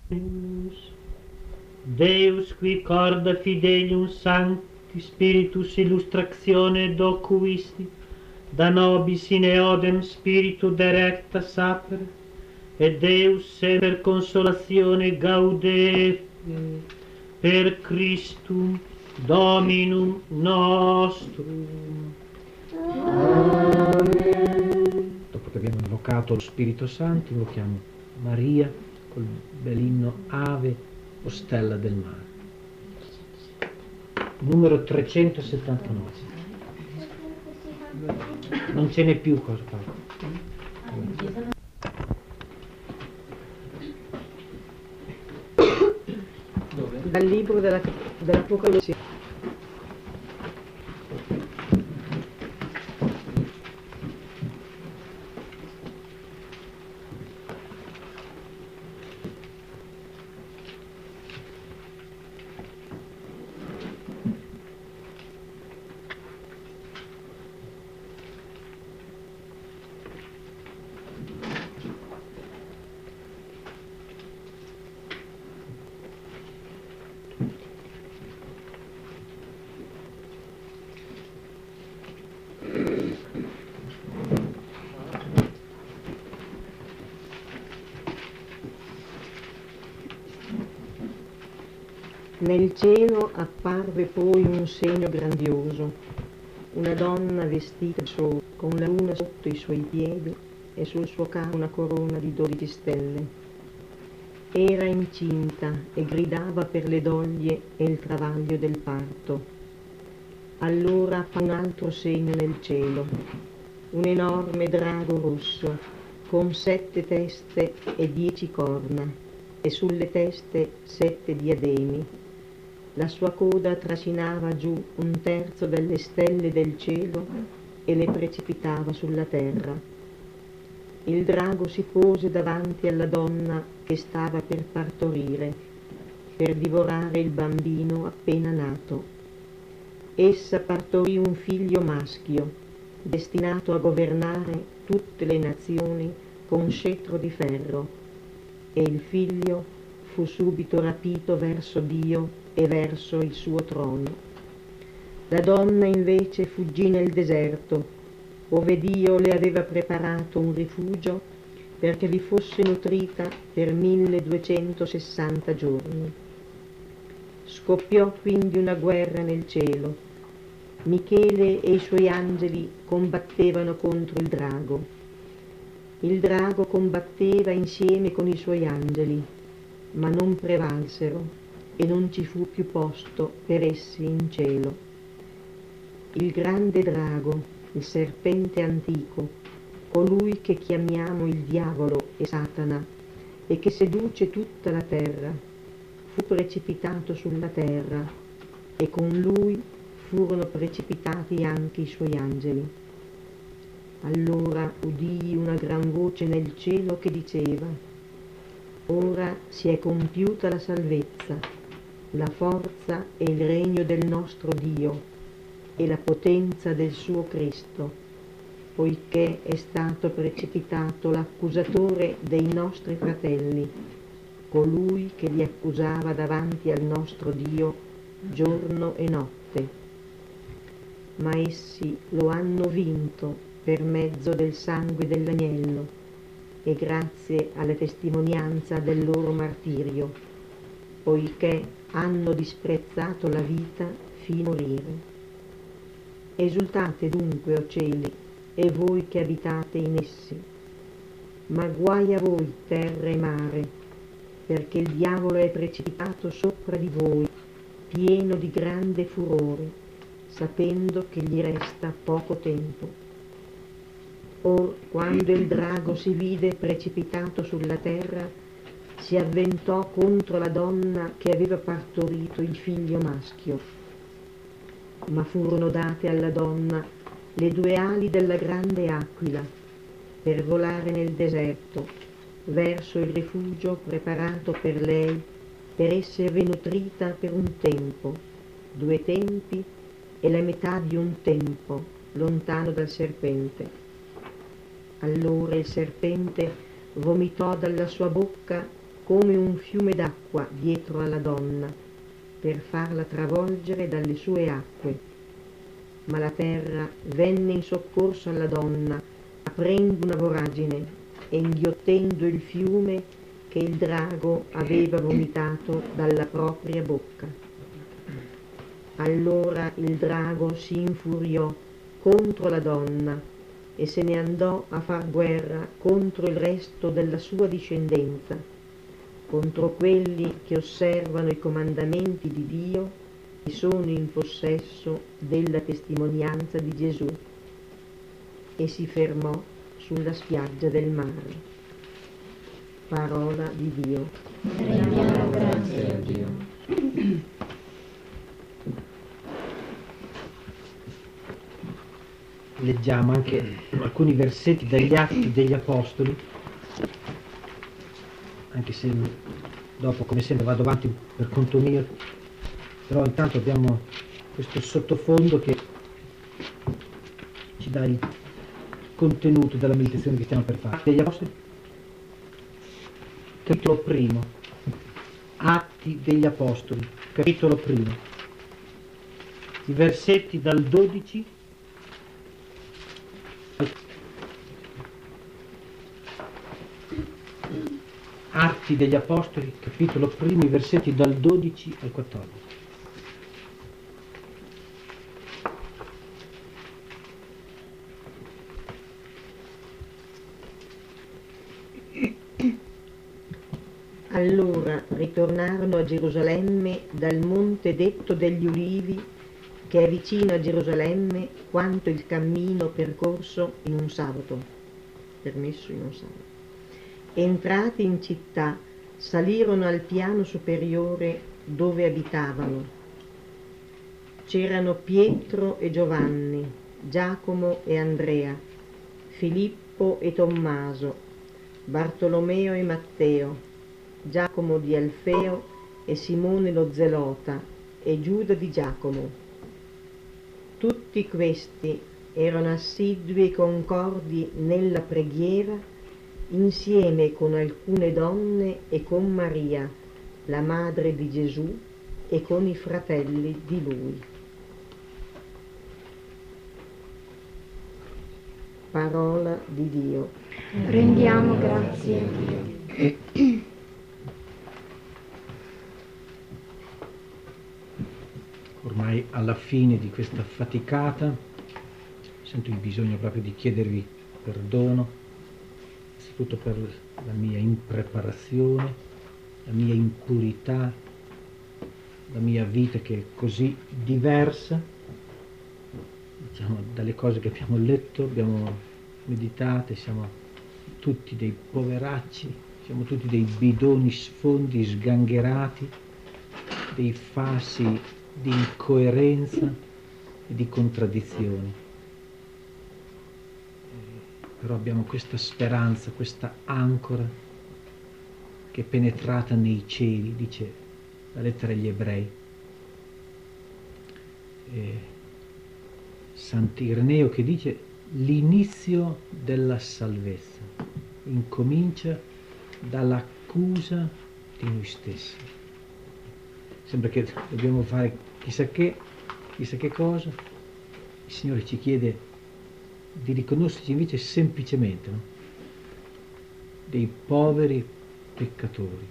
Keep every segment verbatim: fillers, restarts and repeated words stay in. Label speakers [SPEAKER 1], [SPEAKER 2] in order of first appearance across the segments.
[SPEAKER 1] Deus qui corda fidelium sancti spiritus illustratione docuisti, da nobis in eodem spiritu directa sapere, et Deus se per consolatione gaude per Christum Dominum nostrum.
[SPEAKER 2] Amen. Dopo che abbiamo invocato lo Spirito Santo, invochiamo Maria col bell'inno Ave o Stella del Mare. Numero trecentosettantanove. Non ce n'è più cosa fare.
[SPEAKER 3] Dal libro della, dell'Apocalisse. Nel cielo apparve poi un segno grandioso, una donna vestita di sole, con la luna sotto i suoi piedi e sul suo capo una corona di dodici stelle. Era incinta e gridava per le doglie e il travaglio del parto. Allora apparve un altro segno nel cielo, un enorme drago rosso, con sette teste e dieci corna, e sulle teste sette diademi. La sua coda trascinava giù un terzo delle stelle del cielo e le precipitava sulla terra. Il drago si pose davanti alla donna che stava per partorire, per divorare il bambino appena nato. Essa partorì un figlio maschio, destinato a governare tutte le nazioni con scettro di ferro, e il figlio fu subito rapito verso Dio e verso il suo trono. La donna invece fuggì nel deserto, ove Dio le aveva preparato un rifugio perché vi fosse nutrita per milleduecentosessanta giorni. Scoppiò quindi una guerra nel cielo. Michele e i suoi angeli combattevano contro il drago. Il drago combatteva insieme con i suoi angeli, ma non prevalsero e non ci fu più posto per essi in cielo. Il grande drago, il serpente antico, colui che chiamiamo il diavolo e Satana e che seduce tutta la terra, fu precipitato sulla terra e con lui furono precipitati anche i suoi angeli. Allora udii una gran voce nel cielo che diceva: ora si è compiuta la salvezza, la forza e il regno del nostro Dio e la potenza del suo Cristo, poiché è stato precipitato l'accusatore dei nostri fratelli, colui che li accusava davanti al nostro Dio giorno e notte. Ma essi lo hanno vinto per mezzo del sangue dell'agnello e grazie alla testimonianza del loro martirio, poiché hanno disprezzato la vita fino a morire. Esultate dunque, o cieli, e voi che abitate in essi. Ma guai a voi, terra e mare, perché il diavolo è precipitato sopra di voi, pieno di grande furore, sapendo che gli resta poco tempo. Or, quando il drago si vide precipitato sulla terra, si avventò contro la donna che aveva partorito il figlio maschio. Ma furono date alla donna le due ali della grande aquila per volare nel deserto verso il rifugio preparato per lei, per esservi nutrita per un tempo, due tempi e la metà di un tempo, lontano dal serpente. Allora il serpente vomitò dalla sua bocca come un fiume d'acqua dietro alla donna, per farla travolgere dalle sue acque. Ma la terra venne in soccorso alla donna, aprendo una voragine e inghiottendo il fiume che il drago aveva vomitato dalla propria bocca. Allora il drago si infuriò contro la donna e se ne andò a far guerra contro il resto della sua discendenza, contro quelli che osservano i comandamenti di Dio e sono in possesso della testimonianza di Gesù, e si fermò sulla spiaggia del mare. Parola di Dio.
[SPEAKER 4] Rendiamo grazie a Dio.
[SPEAKER 2] Leggiamo anche alcuni versetti dagli Atti degli Apostoli, anche se dopo, come sempre, vado avanti per conto mio, però intanto abbiamo questo sottofondo che ci dà il contenuto della meditazione che stiamo per fare. Degli Apostoli, capitolo primo. Atti degli Apostoli, capitolo primo. I versetti dal dodici Atti degli Apostoli, capitolo primo, i versetti dal dodici al quattordici.
[SPEAKER 3] Allora ritornarono a Gerusalemme dal monte detto degli Ulivi, che è vicino a Gerusalemme quanto il cammino percorso in un sabato, permesso in un sabato. Entrati in città, salirono al piano superiore dove abitavano. C'erano Pietro e Giovanni, Giacomo e Andrea, Filippo e Tommaso, Bartolomeo e Matteo, Giacomo di Alfeo e Simone lo Zelota e Giuda di Giacomo. Tutti questi erano assidui e concordi nella preghiera, insieme con alcune donne e con Maria, la madre di Gesù, e con i fratelli di lui. Parola di Dio.
[SPEAKER 4] Rendiamo grazie a Dio.
[SPEAKER 2] Ormai alla fine di questa faticata sento il bisogno proprio di chiedervi perdono, soprattutto per la mia impreparazione, la mia impurità, la mia vita che è così diversa, diciamo, dalle cose che abbiamo letto, abbiamo meditate. Siamo tutti dei poveracci, siamo tutti dei bidoni sfondi sgangherati, dei fasci di incoerenza e di contraddizioni. Però abbiamo questa speranza, questa ancora che è penetrata nei cieli, dice la lettera agli Ebrei. E Sant'Ireneo che dice: l'inizio della salvezza incomincia dall'accusa di noi stessi. Sembra che dobbiamo fare chissà che, chissà che cosa. Il Signore ci chiede di riconoscerci invece semplicemente, no? Dei poveri peccatori.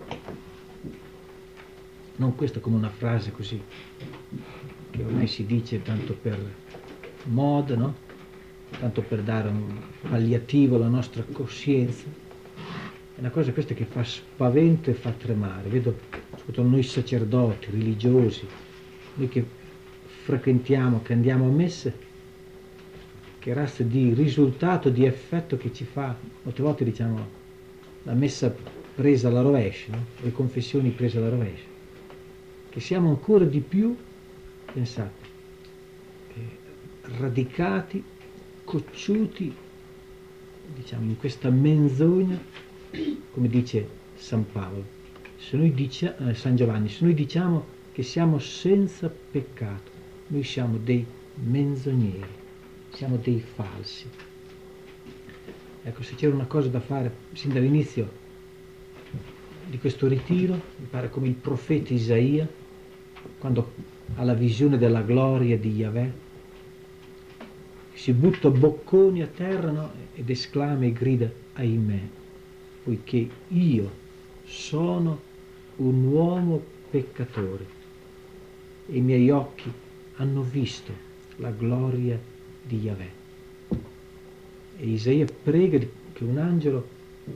[SPEAKER 2] Non questo come una frase così che ormai si dice tanto per moda, no? Tanto per dare un palliativo alla nostra coscienza. È una cosa questa che fa spavento e fa tremare. Vedo soprattutto noi sacerdoti, religiosi, noi che frequentiamo, che andiamo a messe, che razza di risultato, di effetto che ci fa, molte volte diciamo la messa presa alla rovescia, no? Le confessioni prese alla rovescia, che siamo ancora di più, pensate, eh, radicati, cocciuti, diciamo, in questa menzogna, come dice San Paolo, se noi dicia, eh, San Giovanni, se noi diciamo che siamo senza peccato, noi siamo dei menzogneri, siamo dei falsi. Ecco, se c'era una cosa da fare sin dall'inizio di questo ritiro, mi pare come il profeta Isaia, quando ha la visione della gloria di Yahweh, si butta bocconi a terra, no? Ed esclama e grida: ahimè, poiché io sono un uomo peccatore e i miei occhi hanno visto la gloria di Yahweh. E Isaia prega che un angelo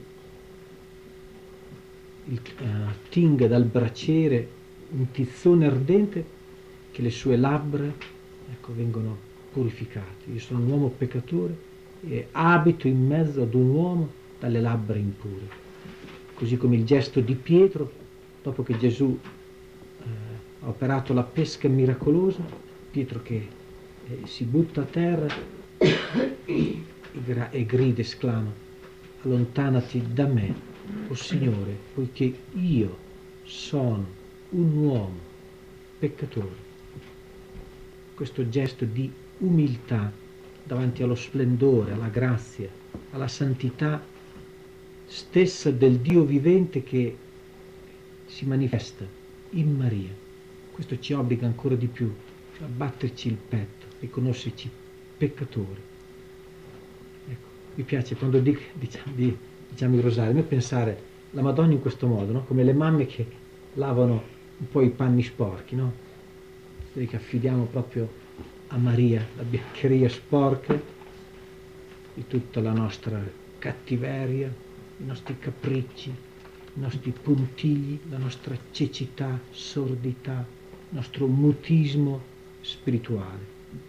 [SPEAKER 2] il, uh, tinga dal braciere un tizzone ardente, che le sue labbra, ecco, vengono purificate. Io sono un uomo peccatore e abito in mezzo ad un uomo dalle labbra impure. Così come il gesto di Pietro, dopo che Gesù eh, ha operato la pesca miracolosa, Pietro che eh, si butta a terra e, gra- e grida, esclama: allontanati da me, o Signore, poiché io sono un uomo peccatore. Questo gesto di umiltà davanti allo splendore, alla grazia, alla santità stessa del Dio vivente che si manifesta in Maria. Questo ci obbliga ancora di più a batterci il petto, a riconoscerci peccatori. Ecco, mi piace quando dico, diciamo, di, diciamo il rosario, a me pensare la Madonna in questo modo, no? Come le mamme che lavano un po' i panni sporchi, no? Che affidiamo proprio a Maria la biancheria sporca di tutta la nostra cattiveria, i nostri capricci, i nostri puntigli, la nostra cecità, sordità, il nostro mutismo spirituale.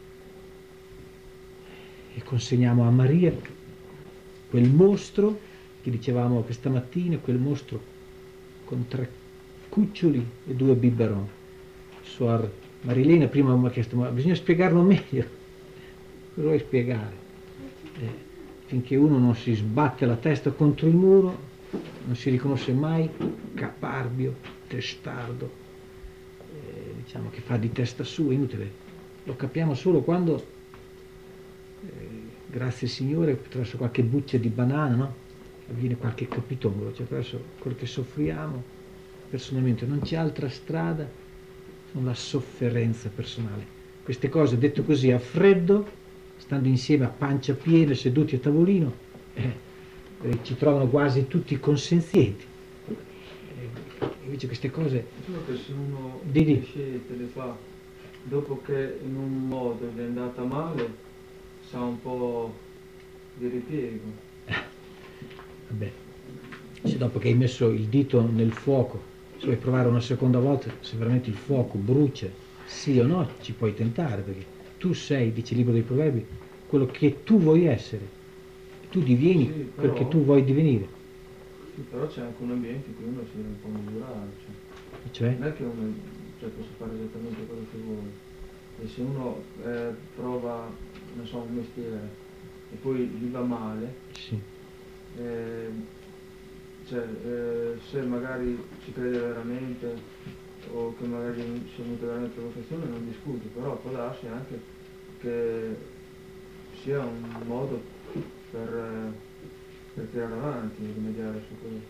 [SPEAKER 2] E consegniamo a Maria quel mostro che dicevamo questa mattina, quel mostro con tre cuccioli e due biberon. Suor Marilena prima mi ha chiesto: ma bisogna spiegarlo meglio. Cosa vuoi spiegare? Eh, finché uno non si sbatte la testa contro il muro, non si riconosce mai caparbio, testardo, eh, diciamo che fa di testa sua, inutile. Lo capiamo solo quando, eh, grazie al Signore, attraverso qualche buccia di banana, no? Avviene qualche capitolo, cioè attraverso quello che soffriamo personalmente. Non c'è altra strada, sono la sofferenza personale. Queste cose, detto così a freddo, stando insieme a pancia piena, seduti a tavolino, eh, eh, ci trovano quasi tutti consenzienti. Eh, invece queste cose...
[SPEAKER 5] Solo che se uno
[SPEAKER 2] di, di.
[SPEAKER 5] le scelte le fa dopo che in un modo gli è andata male, sa un po' di ripiego.
[SPEAKER 2] Eh, vabbè, se dopo che hai messo il dito nel fuoco, se vuoi provare una seconda volta, se veramente il fuoco brucia, sì o no, ci puoi tentare, perché tu sei, dice il libro dei Proverbi, quello che tu vuoi essere. Tu divieni sì, però, perché tu vuoi divenire.
[SPEAKER 5] Sì, però c'è anche un ambiente in cui uno si deve un po' misurare. Cioè,
[SPEAKER 2] cioè?
[SPEAKER 5] Non è che uno cioè, possa fare esattamente quello che vuole. E se uno eh, prova, non so, un mestiere e poi gli va male,
[SPEAKER 2] sì.
[SPEAKER 5] eh, cioè, eh, se magari ci crede veramente o che magari sia venuta veramente vocazione, non discute, però può darsi anche che sia un modo per, per tirare avanti e rimediare su quello.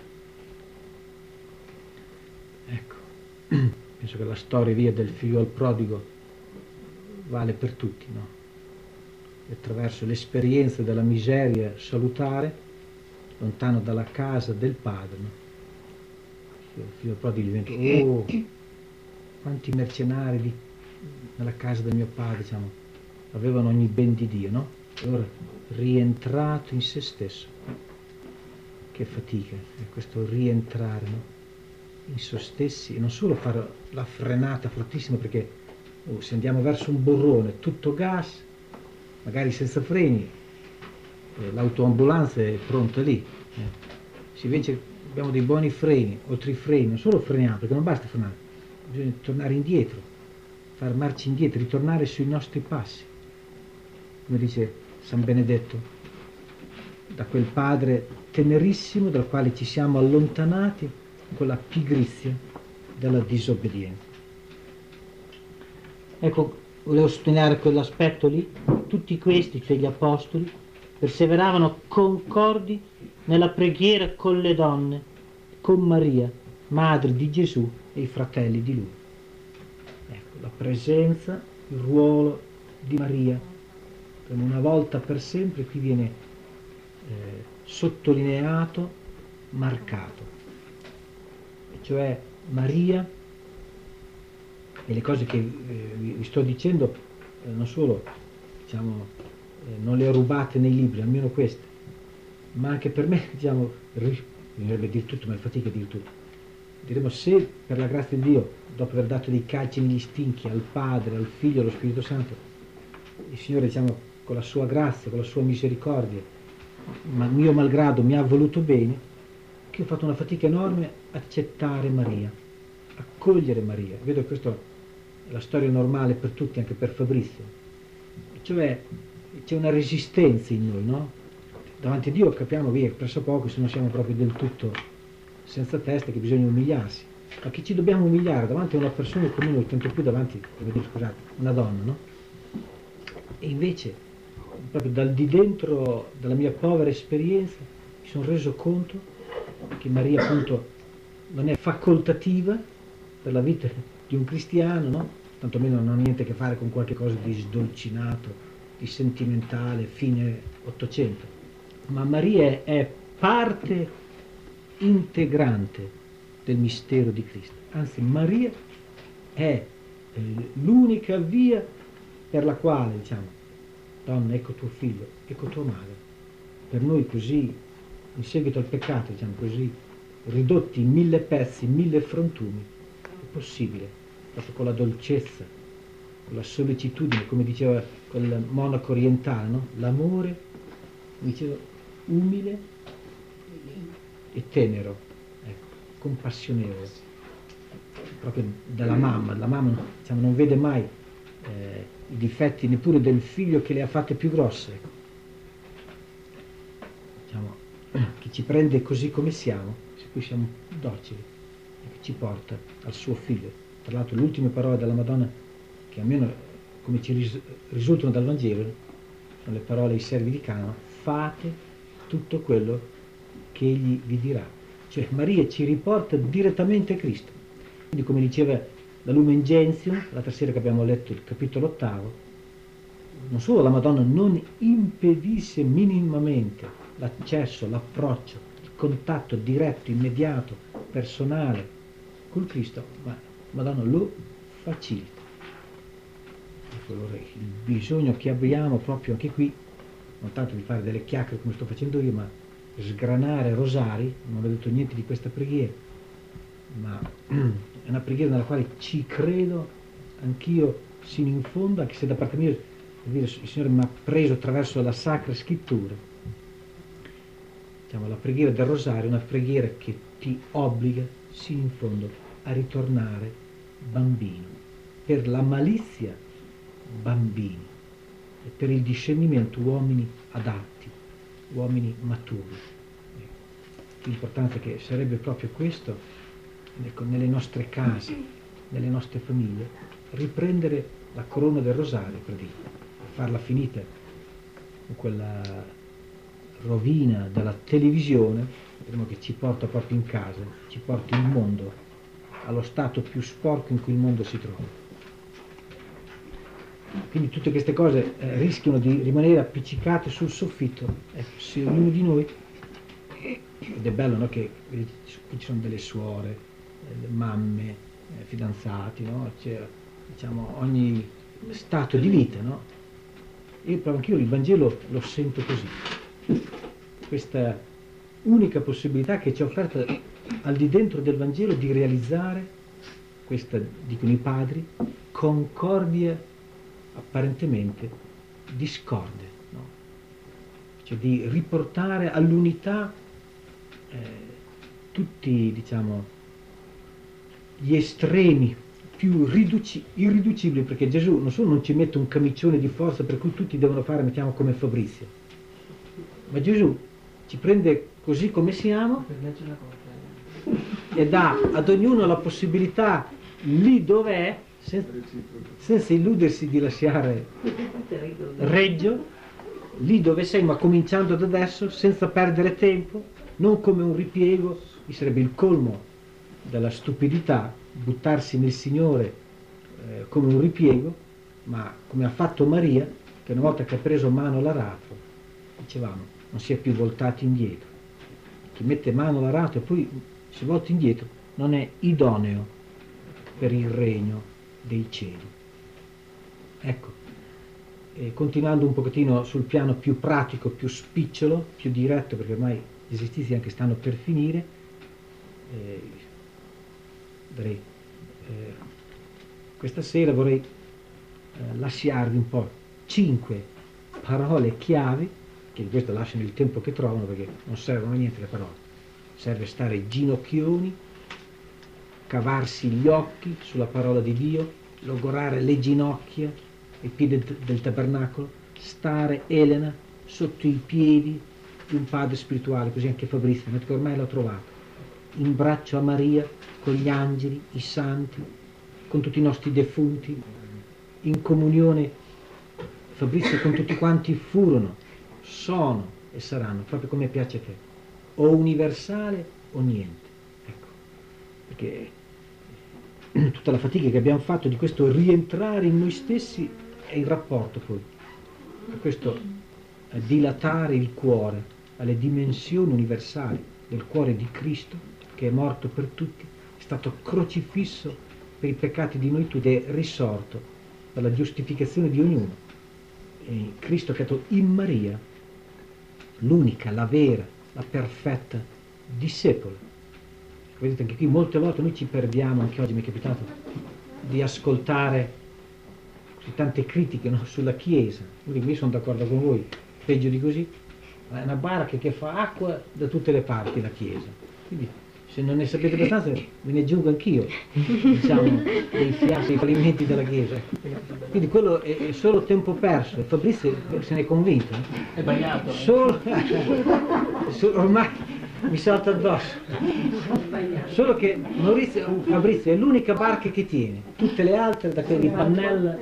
[SPEAKER 2] Ecco, penso che la storia via del figlio al prodigo vale per tutti, no? E attraverso l'esperienza della miseria salutare, lontano dalla casa del padre, no? Il figlio prodigo diventa: oh, quanti mercenari di, nella casa del mio padre, diciamo, avevano ogni ben di Dio, no? E ora rientrato in se stesso. Che fatica, è questo rientrare, no? In se stessi, e non solo fare la frenata fortissima, perché oh, se andiamo verso un burrone tutto gas, magari senza freni, eh, l'autoambulanza è pronta lì. Eh. Se invece abbiamo dei buoni freni, oltre i freni, non solo freniamo, perché non basta frenare, bisogna tornare indietro, far marcia indietro, ritornare sui nostri passi. Come dice San Benedetto, da quel padre tenerissimo dal quale ci siamo allontanati con la pigrizia della disobbedienza.
[SPEAKER 1] Ecco, volevo sottolineare quell'aspetto lì. Tutti questi, cioè gli apostoli, perseveravano concordi nella preghiera con le donne
[SPEAKER 2] con Maria, madre di Gesù e i fratelli di lui. Ecco, la presenza, il ruolo di Maria, come una volta per sempre qui viene eh, sottolineato, marcato. E cioè Maria, e le cose che eh, vi, vi sto dicendo eh, non solo, diciamo, eh, non le ho rubate nei libri, almeno queste, ma anche per me, diciamo, bisognerebbe dire tutto, ma è fatica a dire tutto. Diremo, se per la grazia di Dio, dopo aver dato dei calci negli stinchi al Padre, al Figlio e allo Spirito Santo, il Signore, diciamo, con la sua grazia, con la sua misericordia, ma mio malgrado mi ha voluto bene, che ho fatto una fatica enorme a accettare Maria, accogliere Maria. Vedo che questa è la storia normale per tutti, anche per Fabrizio. Cioè c'è una resistenza in noi, no? Davanti a Dio capiamo via presso poco, se non siamo proprio del tutto senza testa, che bisogna umiliarsi. Ma che ci dobbiamo umiliare davanti a una persona come noi, tanto più davanti, devo dire, scusate, una donna, no? E invece, proprio dal di dentro della mia povera esperienza, mi sono reso conto che Maria appunto non è facoltativa per la vita di un cristiano, no? Tantomeno non ha niente a che fare con qualche cosa di sdolcinato, di sentimentale, fine Ottocento. Ma Maria è parte integrante del mistero di Cristo. Anzi, Maria è eh, l'unica via per la quale, diciamo, donna, ecco tuo figlio, ecco tua madre. Per noi così, in seguito al peccato, diciamo così, ridotti in mille pezzi, in mille frantumi, è possibile, proprio con la dolcezza, con la sollecitudine, come diceva quel monaco orientale, no? L'amore, diceva, umile e tenero, ecco, compassionevole, proprio dalla mamma. La mamma, diciamo, non vede mai eh, i difetti neppure del figlio che le ha fatte più grosse, ecco. Diciamo, che ci prende così come siamo, se poi siamo docili, e che ci porta al suo figlio. Tra l'altro le ultime parole della Madonna, che almeno come ci ris- risultano dal Vangelo, sono le parole ai servi di Canaan: fate tutto quello che egli vi dirà. Cioè Maria ci riporta direttamente a Cristo. Quindi, come diceva la Lumen Gentium, l'altra sera che abbiamo letto il capitolo ottavo, non solo la Madonna non impedisce minimamente l'accesso, l'approccio, il contatto diretto, immediato, personale col Cristo, ma la Madonna lo facilita. Ecco allora il bisogno che abbiamo proprio anche qui, non tanto di fare delle chiacchiere come sto facendo io, ma sgranare rosari. Non ho detto niente di questa preghiera, ma è una preghiera nella quale ci credo anch'io sino in fondo, anche se da parte mia, per dire, il Signore mi ha preso attraverso la Sacra Scrittura. Diciamo, la preghiera del rosario è una preghiera che ti obbliga sino in fondo a ritornare bambino, per la malizia bambini, e per il discernimento uomini adatti, uomini maturi. L'importante che sarebbe proprio questo, ecco, nelle nostre case, nelle nostre famiglie, riprendere la corona del rosario, per dire, farla finita con quella rovina della televisione, vedremo che ci porta proprio in casa, ci porta il mondo allo stato più sporco in cui il mondo si trova. Quindi tutte queste cose eh, rischiano di rimanere appiccicate sul soffitto. Ecco, se ognuno di noi, ed è bello, no, che qui ci sono delle suore, delle mamme, eh, fidanzati, no? C'è, diciamo, ogni stato di vita, no? Io proprio anch'io il Vangelo lo sento così, questa unica possibilità che ci è offerta al di dentro del Vangelo di realizzare questa, dicono i padri, concordia apparentemente discorde, no? Cioè di riportare all'unità eh, tutti, diciamo, gli estremi più riduci, irriducibili, perché Gesù non solo non ci mette un camicione di forza per cui tutti devono fare, mettiamo come Fabrizio, ma Gesù ci prende così come siamo e dà ad ognuno la possibilità lì dove è, senza, senza illudersi di lasciare Reggio, lì dove sei, ma cominciando da adesso, senza perdere tempo, non come un ripiego sarebbe il colmo della stupidità buttarsi nel Signore eh, come un ripiego, ma come ha fatto Maria, che una volta che ha preso mano all'aratro, dicevamo, non si è più voltati indietro. Chi mette mano all'aratro e poi si volta indietro non è idoneo per il regno dei cieli. Ecco, e continuando un pochettino sul piano più pratico, più spicciolo, più diretto, perché ormai gli esercizi anche stanno per finire, eh, vorrei, eh, questa sera vorrei eh, lasciarvi un po' cinque parole chiave, che di questo lasciano il tempo che trovano, perché non servono a niente le parole, serve stare ginocchioni, cavarsi gli occhi sulla parola di Dio, logorare le ginocchia, i piedi del tabernacolo, stare Elena sotto i piedi di un padre spirituale, così anche Fabrizio, che ormai l'ho trovato, in braccio a Maria, con gli angeli, i santi, con tutti i nostri defunti, in comunione Fabrizio con tutti quanti furono, sono e saranno, proprio come piace a te, o universale o niente. Ecco, perché tutta la fatica che abbiamo fatto di questo rientrare in noi stessi è il rapporto poi, per questo eh, dilatare il cuore alle dimensioni universali del cuore di Cristo, che è morto per tutti, è stato crocifisso per i peccati di noi tutti, è risorto per la giustificazione di ognuno. E Cristo che è stato in Maria, l'unica, la vera, la perfetta discepola. Vedete, anche qui molte volte noi ci perdiamo, anche oggi mi è capitato di ascoltare così tante critiche, no, sulla Chiesa. Io sono d'accordo con voi, peggio di così, è una barca che fa acqua da tutte le parti, la Chiesa. Quindi se non ne sapete abbastanza ve ne aggiungo anch'io, diciamo, dei fiaschi, i fallimenti della Chiesa. Quindi quello è, è solo tempo perso, e Fabrizio se ne è convinto. Eh?
[SPEAKER 6] È bagnato.
[SPEAKER 2] Solo, solo, ormai mi salta addosso. Solo che Maurizio, Fabrizio è l'unica barca che tiene, tutte le altre, da quelle di Pannella,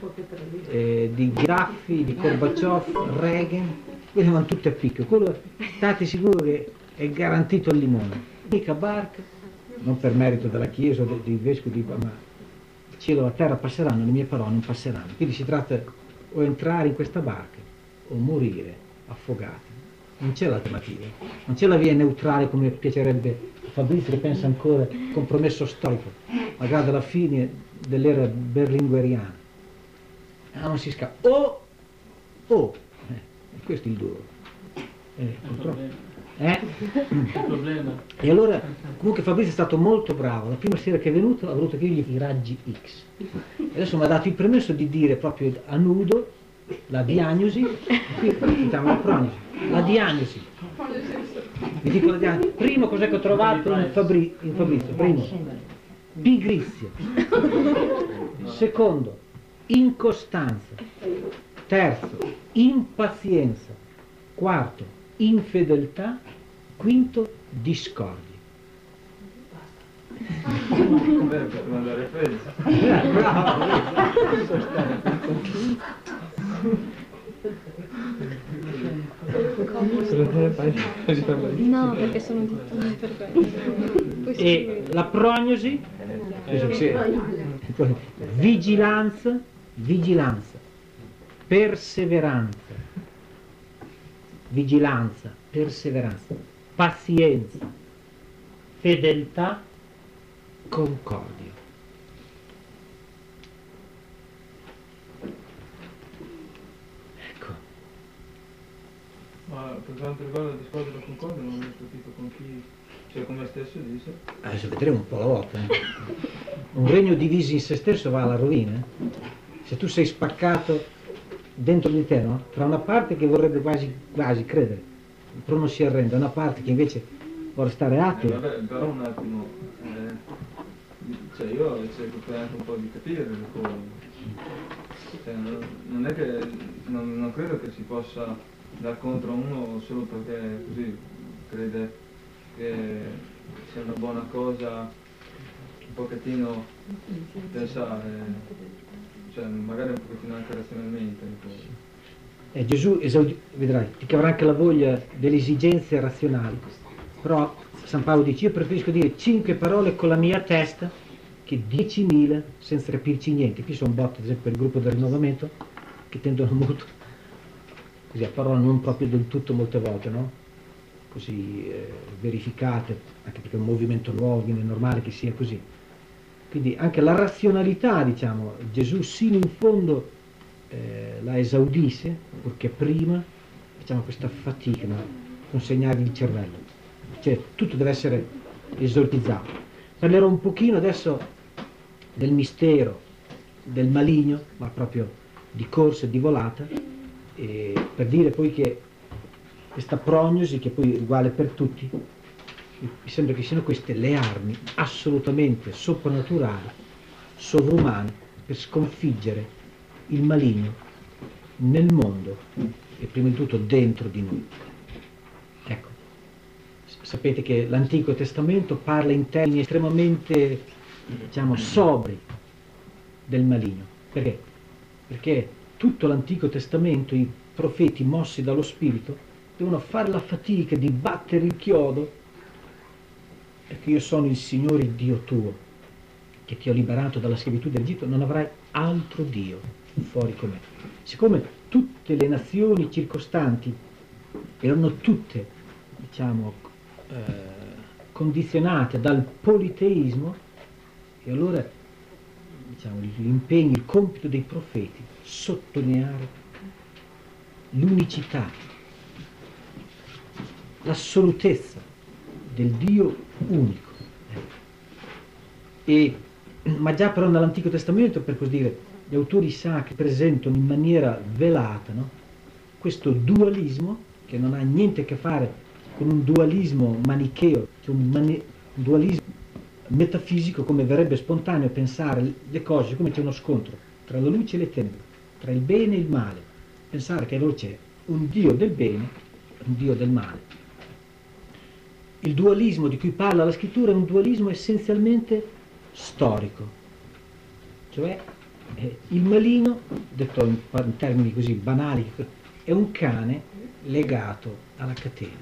[SPEAKER 2] eh, di Graffi, di Gorbaciov, Reagan, quelle vanno tutte a picco. Quello state sicuri che è garantito al limone. L'unica barca, non per merito della Chiesa o dei vescovi, ma il cielo e la terra passeranno, le mie parole non passeranno. Quindi si tratta o entrare in questa barca o morire affogati. Non c'è l'alternativa, non c'è la via neutrale come piacerebbe a Fabrizio, che pensa ancora compromesso storico, magari alla fine dell'era berlingueriana. Ah, non si scappa. O, o, eh, questo è il duro. Eh, purtroppo. Eh?
[SPEAKER 6] Il problema.
[SPEAKER 2] E allora, comunque Fabrizio è stato molto bravo, la prima sera che è venuto ha voluto che io gli i raggi X. E adesso mi ha dato il permesso di dire proprio a nudo la diagnosi, qui citiamo la prognosi, la diagnosi. Vi dico la diagnosi. Primo, cos'è che ho trovato in, Fabri, in Fabrizio? Primo, pigrizia. Secondo, incostanza. Terzo, impazienza. Quarto, infedeltà. Quinto, discordia.
[SPEAKER 5] Beh, per mandare fede.
[SPEAKER 4] No, perché sono tutti per quello.
[SPEAKER 2] E la prognosi, vigilanza, vigilanza, perseveranza, vigilanza, perseveranza, pazienza, fedeltà, concordia. Ecco.
[SPEAKER 5] Ma per quanto riguarda il discorso della concordia non ho capito con chi, cioè con me stesso dice.
[SPEAKER 2] Adesso vedremo un po' la volta. Eh. Un regno diviso in se stesso va alla rovina. Eh. Se tu sei spaccato dentro di te, no? Tra una parte che vorrebbe quasi, quasi credere, però non si arrende, una parte che invece vuole stare
[SPEAKER 5] Eh,
[SPEAKER 2] attiva.
[SPEAKER 5] vabbè, però un attimo, eh, cioè io cerco anche un po' di capire le cose. Cioè, non, non è che, non, non credo che si possa dar contro a uno solo perché così crede che sia una buona cosa un pochettino pensare, cioè magari un pochettino anche razionalmente.
[SPEAKER 2] E Gesù esaudi- vedrai, ti cavrà anche la voglia delle esigenze razionali, però San Paolo dice: io preferisco dire cinque parole con la mia testa che diecimila senza capirci niente. Qui sono botte, ad esempio, per il gruppo del rinnovamento, che tendono molto così a parole non proprio del tutto molte volte, no? Così eh, verificate, anche perché è un movimento nuovo, quindi è normale che sia così. Quindi anche la razionalità, diciamo, Gesù sino in fondo eh, la esaudisse, perché prima facciamo questa fatica, no? Consegnargli il cervello, cioè tutto deve essere esortizzato. Parlerò un pochino adesso del mistero del maligno, ma proprio di corsa e di volata, e per dire poi che questa prognosi, che poi è uguale per tutti, mi sembra che siano queste le armi assolutamente soprannaturali, sovrumane, per sconfiggere il maligno nel mondo e prima di tutto dentro di noi. Ecco, sapete che l'Antico Testamento parla in termini estremamente, diciamo, sobri del maligno. Perché? Perché tutto l'Antico Testamento, i profeti mossi dallo Spirito devono fare la fatica di battere il chiodo, perché io sono il Signore Dio tuo, che ti ho liberato dalla schiavitù dell'Egitto, non avrai altro Dio fuori con me. Siccome tutte le nazioni circostanti erano tutte, diciamo, eh, condizionate dal politeismo, e allora, diciamo, l'impegno, il compito dei profeti, sottolineare l'unicità, l'assolutezza del Dio unico. E, ma già però nell'Antico Testamento, per così dire, gli autori sacri presentano in maniera velata, no? Questo dualismo, che non ha niente a che fare con un dualismo manicheo, cioè un, mani- un dualismo metafisico, come verrebbe spontaneo pensare le cose, come c'è uno scontro tra la luce e le tenebre, tra il bene e il male, pensare che allora c'è un Dio del bene e un Dio del male. Il dualismo di cui parla la scrittura è un dualismo essenzialmente storico, cioè eh, il maligno, detto in, in termini così banali, è un cane legato alla catena.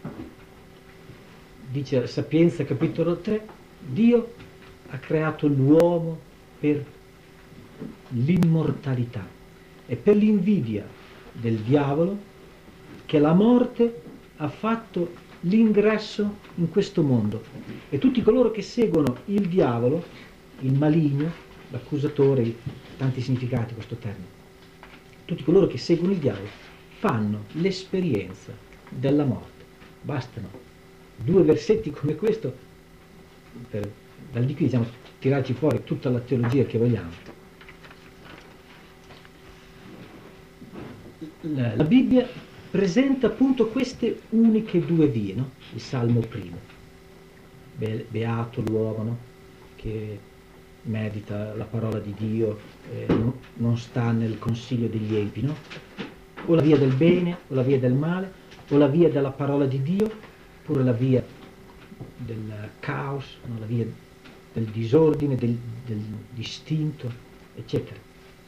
[SPEAKER 2] Dice Sapienza capitolo tre: Dio ha creato l'uomo per l'immortalità e per l'invidia del diavolo, che la morte ha fatto l'ingresso in questo mondo, e tutti coloro che seguono il diavolo, il maligno, l'accusatore, tanti significati questo termine, tutti coloro che seguono il diavolo fanno l'esperienza della morte. Bastano due versetti come questo per, dal di qui, diciamo, tirarci fuori tutta la teologia che vogliamo. La, la Bibbia presenta appunto queste uniche due vie, no? Il Salmo primo, Be- beato l'uomo, no? Che medita la parola di Dio, eh, non, non sta nel consiglio degli empi, no? O la via del bene o la via del male, o la via della parola di Dio, oppure la via del caos, no? La via del disordine, del, del distinto, eccetera.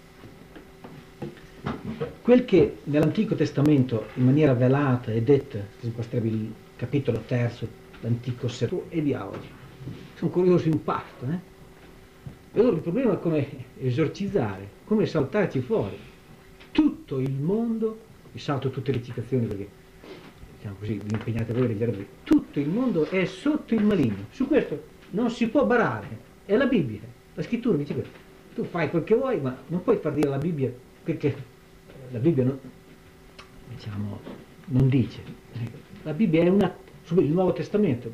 [SPEAKER 2] Quel che nell'Antico Testamento in maniera velata è detta, si basterebbe il capitolo terzo, l'Antico Sermone, e di oggi. Sono curioso in parto, eh? E allora il problema è come esorcizzare, come saltarci fuori. Tutto il mondo, vi salto tutte le citazioni perché, diciamo così, vi impegnate voi a leggere, tutto il mondo è sotto il maligno. Su questo non si può barare, è la Bibbia, la scrittura dice questo. Tu fai quel che vuoi, ma non puoi far dire alla Bibbia perché la Bibbia non, diciamo, non dice. La Bibbia è una, il Nuovo Testamento,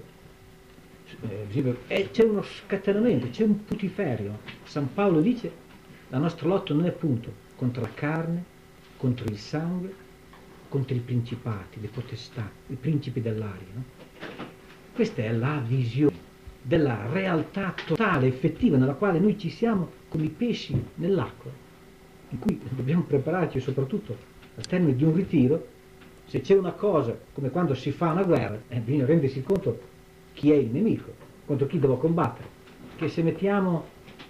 [SPEAKER 2] eh, c'è uno scatenamento, c'è un putiferio. San Paolo dice: la nostra lotta non è appunto contro la carne, contro il sangue, contro i principati, le potestà, i principi dell'aria, no? Questa è la visione della realtà totale, effettiva, nella quale noi ci siamo come i pesci nell'acqua, in cui dobbiamo prepararci soprattutto al termine di un ritiro. Se c'è una cosa, come quando si fa una guerra, eh, bisogna rendersi conto chi è il nemico, contro chi devo combattere. Che se mettiamo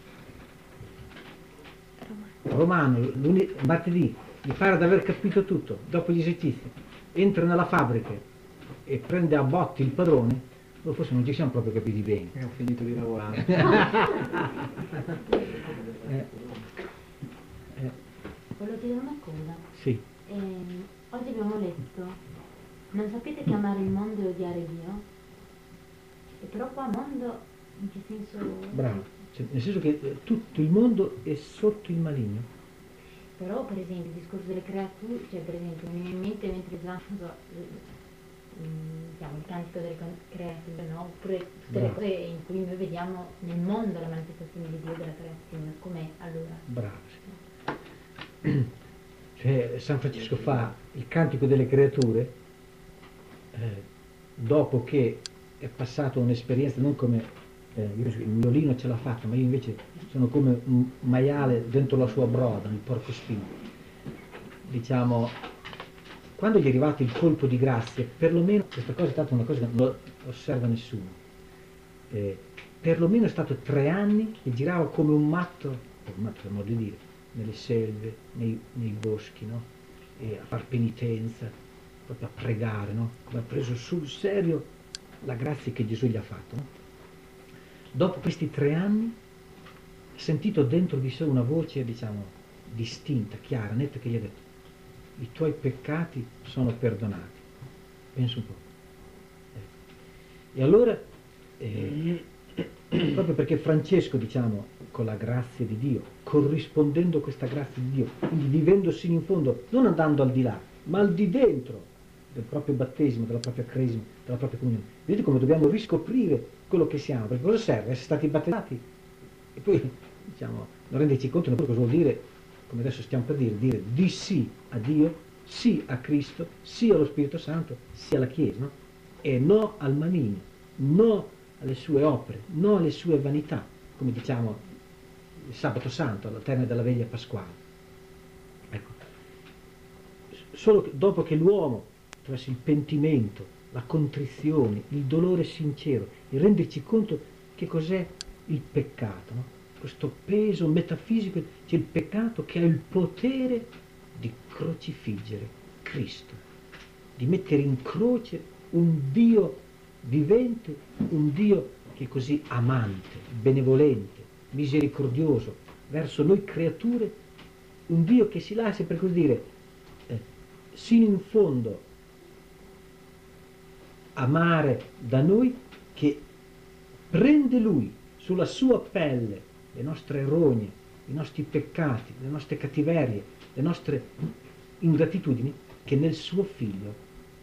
[SPEAKER 2] Romano martedì, mi pare di aver capito tutto, dopo gli esercizi, entro nella fabbrica e prende a botti il padrone, allora forse non ci siamo proprio capiti bene.
[SPEAKER 6] E ho finito di lavorare.
[SPEAKER 2] eh, eh,
[SPEAKER 7] Volevo chiedere una cosa.
[SPEAKER 2] sì,
[SPEAKER 7] Ehm, oggi abbiamo letto, non sapete che amare il mondo e odiare Dio? E però qua mondo, in che senso?
[SPEAKER 2] bravo. Cioè, nel senso che eh, tutto il mondo è sotto il maligno.
[SPEAKER 7] Però per esempio il discorso delle creature, cioè per esempio mi viene in mente mentre usavamo diciamo, il cantico delle con- creature, no? Oppure tutte le
[SPEAKER 2] Bravo.
[SPEAKER 7] cose in cui noi vediamo nel mondo la manifestazione di Dio della creazione, com'è allora?
[SPEAKER 2] Bravo. Sì. Cioè, San Francesco fa il cantico delle creature eh, dopo che è passato un'esperienza, non come eh, io, il violino ce l'ha fatta, ma io invece sono come un maiale dentro la sua broda, il porcospino. Diciamo, quando gli è arrivato il colpo di grazia, perlomeno, questa cosa è stata una cosa che non osserva nessuno, eh, perlomeno è stato tre anni che girava come un matto, un matto per modo di dire, nelle selve, nei, nei boschi, no? E a far penitenza, proprio a pregare, no? Come ha preso sul serio la grazia che Gesù gli ha fatto, no? Dopo questi tre anni ha sentito dentro di sé una voce, diciamo, distinta, chiara, netta, che gli ha detto: i tuoi peccati sono perdonati. Pensa un po'. Ecco. E allora, eh, proprio perché Francesco, diciamo, con la grazia di Dio, corrispondendo a questa grazia di Dio, quindi vivendo sino in fondo, non andando al di là, ma al di dentro del proprio battesimo, della propria cresima, della propria comunione. Vedete come dobbiamo riscoprire quello che siamo, perché cosa serve? Essere stati battezzati e poi, diciamo, non renderci conto neppure cosa vuol dire, come adesso stiamo per dire, dire di sì a Dio, sì a Cristo, sì allo Spirito Santo, sì alla Chiesa, no? E no al maligno, no alle sue opere, no alle sue vanità, come diciamo il sabato santo, al termine della veglia pasquale. Ecco. Solo dopo che l'uomo, attraverso il pentimento, la contrizione, il dolore sincero, e renderci conto che cos'è il peccato, no? Questo peso metafisico, c'è il peccato che ha il potere di crocifiggere Cristo, di mettere in croce un Dio vivente, un Dio che è così amante, benevolente, misericordioso verso noi creature, un Dio che si lascia, per così dire, eh, sino in fondo amare da noi, che prende Lui sulla sua pelle le nostre rogne, i nostri peccati, le nostre cattiverie, le nostre ingratitudini, che nel suo Figlio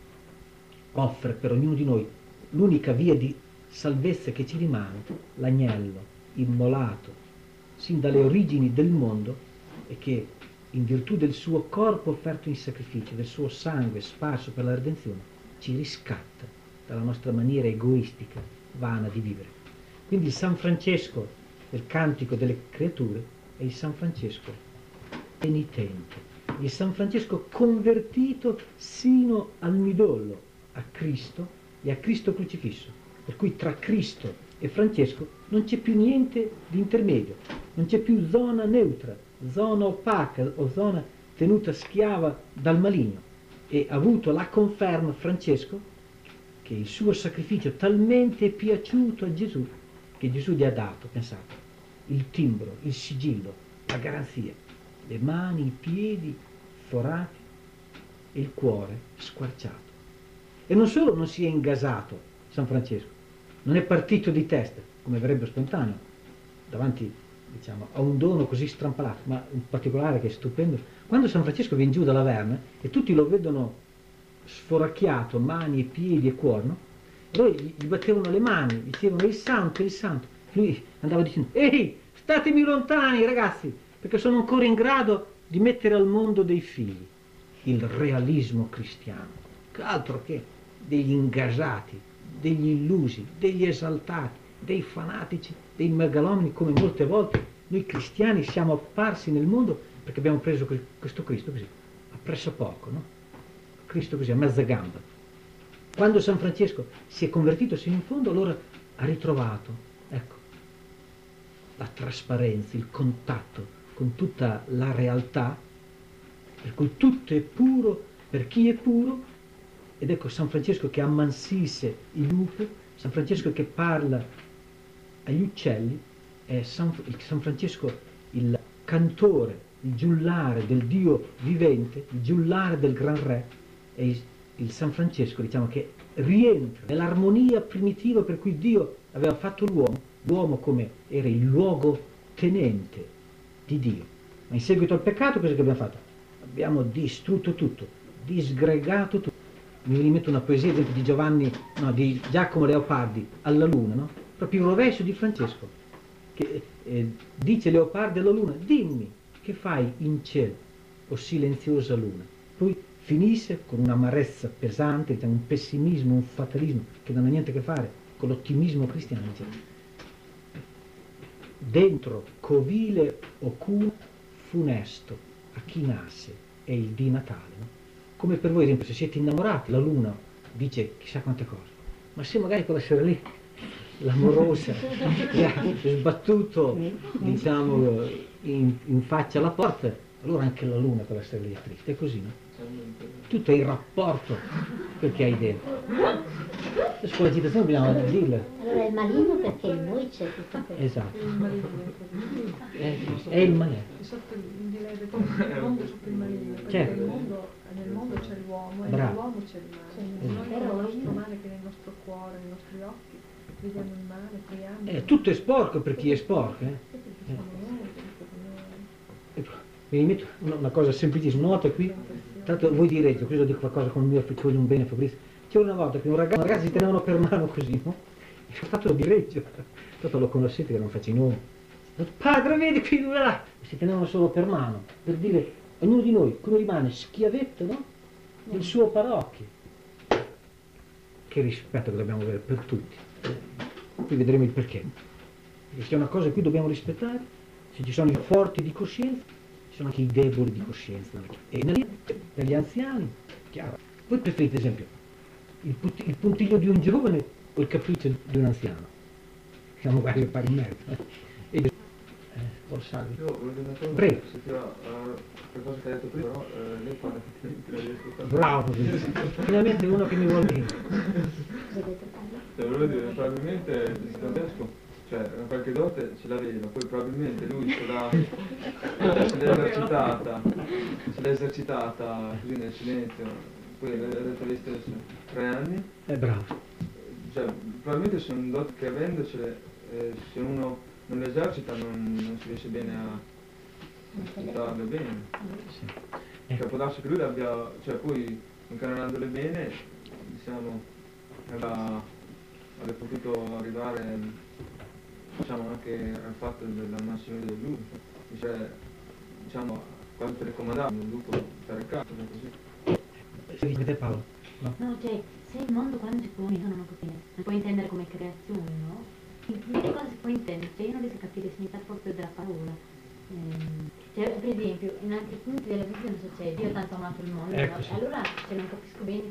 [SPEAKER 2] offre per ognuno di noi l'unica via di salvezza che ci rimane, l'agnello immolato sin dalle origini del mondo, e che in virtù del suo corpo offerto in sacrificio, del suo sangue sparso per la redenzione, ci riscatta dalla nostra maniera egoistica, vana di vivere. Quindi il San Francesco del cantico delle creature è il San Francesco penitente, il San Francesco convertito sino al midollo a Cristo e a Cristo crocifisso, per cui tra Cristo e Francesco non c'è più niente di intermedio, non c'è più zona neutra, zona opaca o zona tenuta schiava dal maligno. E ha avuto la conferma Francesco che il suo sacrificio talmente è piaciuto a Gesù, che Gesù gli ha dato, pensate, il timbro, il sigillo, la garanzia, le mani, i piedi forati e il cuore squarciato. E non solo non si è ingasato San Francesco, non è partito di testa, come verrebbe spontaneo, davanti, diciamo, a un dono così strampalato, ma in particolare che è stupendo, quando San Francesco viene giù dalla verna e tutti lo vedono sforacchiato, mani e piedi e cuore, no? Loro gli battevano le mani, dicevano il santo, il santo. Lui andava dicendo: ehi, statemi lontani ragazzi, perché sono ancora in grado di mettere al mondo dei figli. Il realismo cristiano, che altro che degli ingasati, degli illusi, degli esaltati, dei fanatici, dei megalomani, come molte volte noi cristiani siamo apparsi nel mondo, perché abbiamo preso questo Cristo così, a presso poco, no? Cristo così, a mezza gamba. Quando San Francesco si è convertito sino in fondo, allora ha ritrovato, ecco, la trasparenza, il contatto con tutta la realtà, per cui tutto è puro per chi è puro ed ecco San Francesco che ammansisce il lupo, San Francesco che parla agli uccelli, è San, San Francesco il cantore, il giullare del Dio vivente, il giullare del Gran Re, è il, il San Francesco, diciamo, che rientra nell'armonia primitiva per cui Dio aveva fatto l'uomo, l'uomo come era il luogo tenente di Dio. Ma in seguito al peccato cosa che abbiamo fatto? Abbiamo distrutto tutto, disgregato tutto. Mi rimetto una poesia, ad esempio, di Giovanni, no, di Giacomo Leopardi, Alla Luna, no? Proprio il rovescio di Francesco, che eh, dice Leopardi alla Luna: dimmi, che fai in cielo, o silenziosa Luna? Poi finisce con un'amarezza pesante, diciamo, un pessimismo, un fatalismo che non ha niente a che fare con l'ottimismo cristiano. Dice, dentro covile oculo funesto a chi nasce è il di Natale, no? Come per voi, ad esempio, se siete innamorati, la luna dice chissà quante cose, ma se magari quella sera lì l'amorosa che ha sbattuto, diciamo, in, in faccia alla porta, allora anche la luna quella sera lì è triste, è così, no? Tutto è il rapporto che hai dentro. Adesso con la citazione dobbiamo dirle.
[SPEAKER 7] Allora è il maligno perché in noi c'è tutto questo.
[SPEAKER 2] Esatto.
[SPEAKER 4] Il maligno.
[SPEAKER 2] È, è il maligno.
[SPEAKER 4] Sotto il, direi il mondo sotto il maligno, perché
[SPEAKER 2] Certo.
[SPEAKER 4] il mondo, nel mondo c'è l'uomo e
[SPEAKER 2] Bravo.
[SPEAKER 4] nell'uomo c'è il male.
[SPEAKER 2] Esatto.
[SPEAKER 4] Noi nel nostro male che nel nostro cuore, nei nostri occhi, vediamo il male, creiamo.
[SPEAKER 2] Eh, tutto è sporco per chi è sporco. Eh. Eh, Mi rimetto una, una cosa semplicissima, una volta qui, tanto voi direte, questo dico qualcosa con il mio affetto di un bene Fabrizio, c'era una volta che un ragazzo, un ragazzo si tenevano per mano così, no? E ho fatto di Reggio, tanto lo conoscete che non faccio i nomi. Padre, vedi qui, là! Si tenevano solo per mano, per dire, ognuno di noi come rimane schiavetto, no? Del suo parocchio. Che rispetto che dobbiamo avere per tutti. Poi vedremo il perché. Perché c'è una cosa che qui dobbiamo rispettare, se ci sono i forti di coscienza, ci sono anche i deboli di coscienza. E per gli anziani, chiaro. Voi preferite, ad esempio, il, put- il puntiglio di un giovane o il capriccio di un anziano? Siamo quasi pari in mezzo. E eh, Borsalvi.
[SPEAKER 5] Io voglio dire una cosa,
[SPEAKER 2] Prego.
[SPEAKER 5] se ti va, uh, per cosa che hai detto prima, però uh, lei parla effettivamente la riesco a
[SPEAKER 2] Bravo, finalmente uno che mi vuole bene.
[SPEAKER 5] Cioè, volevo dire, probabilmente il Francesco, cioè, qualche dote ce l'aveva, poi probabilmente lui ce l'ha, se l'ha esercitata, se l'ha esercitata così nel silenzio, poi l'ha detto lei stesso, tre anni.
[SPEAKER 2] È bravo.
[SPEAKER 5] Cioè, probabilmente sono doti che avendocele, eh, se uno non le esercita non, non si riesce bene a esercitarle bene.
[SPEAKER 2] Sì.
[SPEAKER 5] Cioè, può darsi che lui l'abbia, cioè poi incarnandole bene, diciamo, aveva, aveva potuto arrivare, diciamo, anche al fatto della mansione del lupo, cioè, diciamo, quasi telecomandabile, il lupo per il caso, così.
[SPEAKER 2] Si ripete Paolo? No?
[SPEAKER 7] No, cioè, se il mondo quando si può unire non può non può intendere come creazione, no? Di che cosa si può intendere? Cioè io non riesco a capire il significato proprio della parola. Ehm, cioè, per esempio, in altri punti della Bibbia non so c'è Dio tanto ha amato il mondo,
[SPEAKER 2] Ecco,
[SPEAKER 7] no?
[SPEAKER 2] sì.
[SPEAKER 7] Allora se non capisco bene.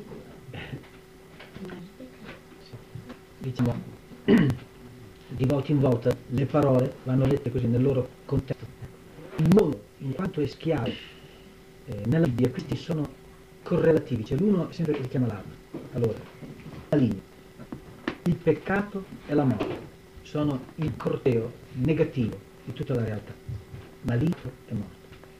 [SPEAKER 2] Diciamo, di volta in volta le parole vanno lette così nel loro contesto. Il mondo, in quanto è schiavo, eh, nella Bibbia questi sono correlativi, cioè l'uno è sempre che richiama l'altro. Allora, la linea, il peccato e la morte sono il corteo negativo di tutta la realtà, maligno e morto.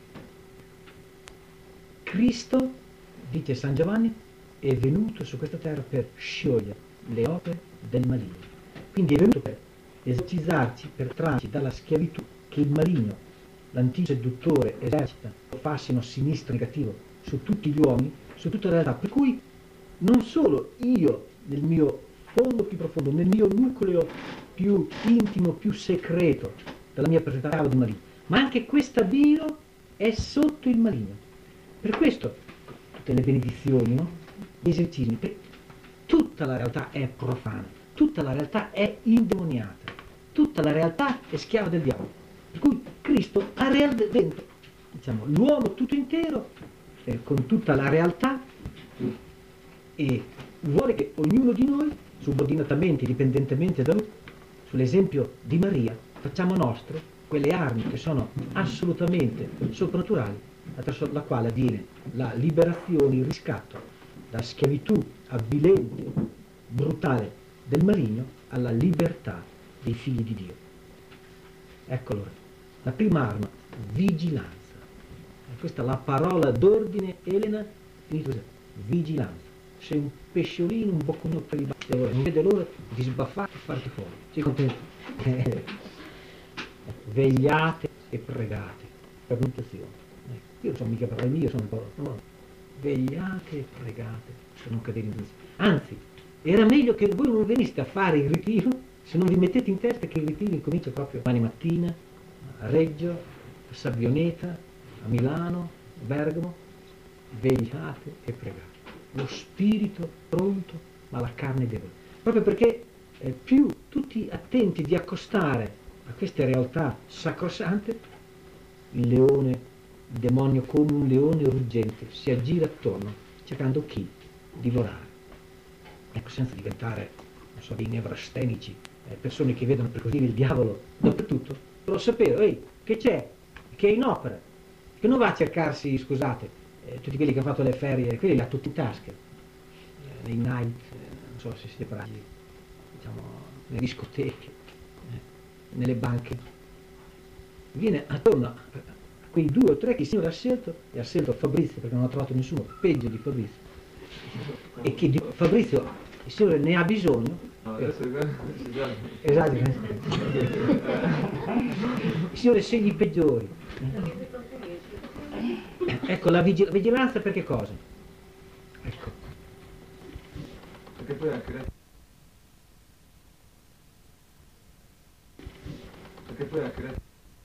[SPEAKER 2] Cristo, dice San Giovanni, è venuto su questa terra per sciogliere le opere del maligno. Quindi è venuto per esorcizzarci, per trarci dalla schiavitù che il maligno, l'antico seduttore, esercita, fascino sinistro negativo su tutti gli uomini, su tutta la realtà. Per cui non solo io, nel mio fondo più profondo, nel mio nucleo più intimo, più segreto della mia personalità di maligno, ma anche questa Dio è sotto il maligno. Per questo tutte le benedizioni, no? Gli esercizi, tutta la realtà è profana, tutta la realtà è indemoniata, tutta la realtà è schiava del diavolo. Per cui Cristo ha real dentro, diciamo, l'uomo tutto intero, eh, con tutta la realtà, e vuole che ognuno di noi, subordinatamente, indipendentemente da lui, sull'esempio di Maria, facciamo nostre quelle armi che sono assolutamente soprannaturali, attraverso la quale avviene la liberazione, il riscatto da schiavitù avvilente, brutale del maligno alla libertà dei figli di Dio. Ecco allora, la prima arma, vigilanza. E questa è la parola d'ordine, Elena, vigilanza. Sei un pesciolino, un bocconino per i baffi, non vede l'ora di sbaffare e farti fuori. Sei contento? Vegliate e pregate per l'unzione. Io non sono mica per le mie, sono un po'. No. Vegliate e pregate per non cadere in unzione. Anzi, era meglio che voi non veniste a fare il ritiro se non vi mettete in testa che il ritiro incomincia proprio domani mattina a Reggio, a Sabbioneta, a Milano, a Bergamo. Vegliate e pregate. Lo spirito pronto, ma la carne debole. Proprio perché eh, più tutti attenti di accostare a queste realtà sacrosante, il leone, il demonio come un leone ruggente si aggira attorno cercando chi divorare. Ecco, senza diventare, non so, dei nevrastenici, eh, persone che vedono per così dire il diavolo dappertutto. Lo sapevo, ehi, che c'è? Che è in opera, che non va a cercarsi, scusate, eh, tutti quelli che hanno fatto le ferie, quelli li ha tutti in tasca, eh, nei night, eh, non so se siete prati, diciamo, nelle discoteche, eh, nelle banche. Viene attorno a quei due o tre che il Signore ha scelto, e ha scelto Fabrizio perché non ha trovato nessuno peggio di Fabrizio, e che di Fabrizio il Signore ne ha bisogno.
[SPEAKER 5] No, adesso è già.
[SPEAKER 2] Esatto. Il Signore sceglie i peggiori. Ecco, la vigil- vigilanza per che cosa? Ecco.
[SPEAKER 5] Perché poi anche Perché poi anche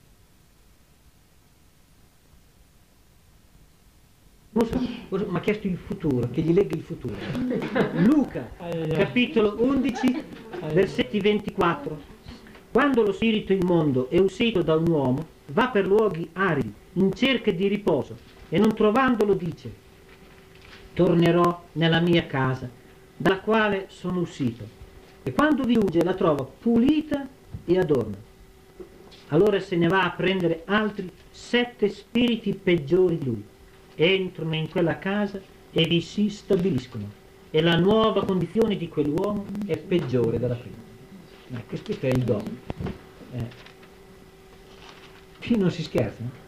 [SPEAKER 2] Mi ha chiesto il futuro, che gli legga il futuro. Luca, capitolo undici, versetti ventiquattro. Quando lo spirito immondo è uscito da un uomo, va per luoghi aridi, in cerca di riposo, e non trovandolo dice: tornerò nella mia casa, dalla quale sono uscito. E quando vi giunge la trova pulita e adorna. Allora se ne va a prendere altri sette spiriti peggiori di lui. Entrano in quella casa e vi si stabiliscono, e la nuova condizione di quell'uomo è peggiore della prima. Eh, questo è il dono. Eh. Qui non si scherza. No?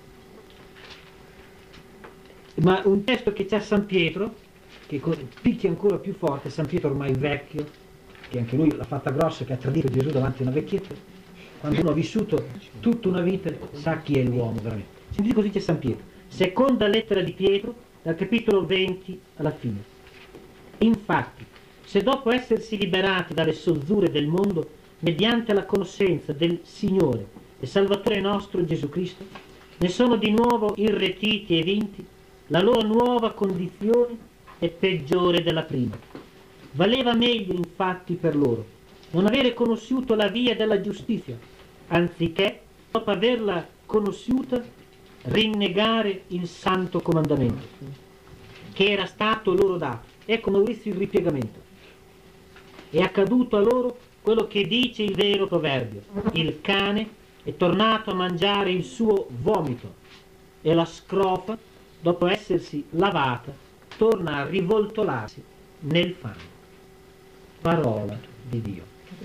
[SPEAKER 2] Ma un testo che c'ha San Pietro, che picchia ancora più forte, San Pietro ormai vecchio, che anche lui l'ha fatta grossa, che ha tradito Gesù davanti a una vecchietta. Quando uno ha vissuto tutta una vita sa chi è l'uomo veramente. Sentite così c'è San Pietro. Seconda lettera di Pietro, dal capitolo venti alla fine. Infatti, se dopo essersi liberati dalle sozzure del mondo, mediante la conoscenza del Signore e Salvatore nostro Gesù Cristo, ne sono di nuovo irretiti e vinti, la loro nuova condizione è peggiore della prima. Valeva meglio infatti per loro non avere conosciuto la via della giustizia, anziché, dopo averla conosciuta, rinnegare il santo comandamento che era stato loro dato. Ecco Maurizio il ripiegamento. È accaduto a loro quello che dice il vero proverbio: il cane è tornato a mangiare il suo vomito, e la scrofa, dopo essersi lavata, torna a rivoltolarsi nel fango. Parola di Dio.